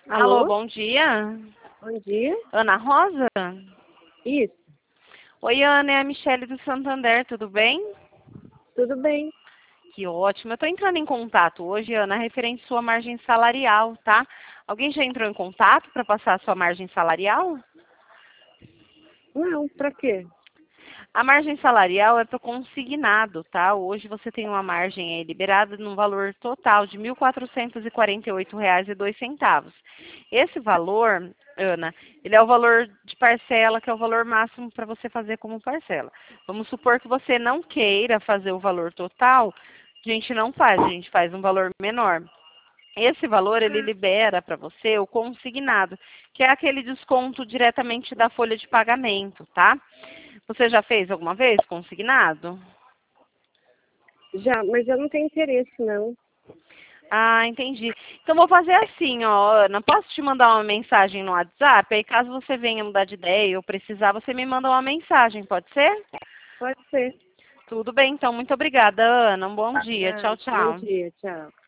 Alô, Alô? bom dia. Bom dia. Ana Rosa? Isso, Oi, Ana, é a Michele do Santander, tudo bem? tudo bem. Que ótimo. Eu estou entrando em contato hoje, Ana, referente à sua margem salarial, tá? Alguém já entrou em contato para passar a sua margem salarial? Não, pra quê? A margem salarial é para consignado, tá? Hoje você tem uma margem aí liberada no valor total de R$ 1.448,02. Esse valor, Ana, ele é o valor de parcela, que é o valor máximo para você fazer como parcela. Vamos supor que você não queira fazer o valor total, a gente não faz, a gente faz um valor menor. Esse valor ele libera para você o consignado, que é aquele desconto diretamente da folha de pagamento, tá? Você já fez alguma vez consignado? Já, mas eu não tenho interesse, não. Ah, entendi. Então vou fazer assim, ó, Ana, posso te mandar uma mensagem no WhatsApp? Aí caso você venha mudar de ideia ou precisar, você me manda uma mensagem, pode ser? Pode ser. Tudo bem, então muito obrigada, Ana. Um bom dia. Ah, Tchau, bom tchau. dia, tchau.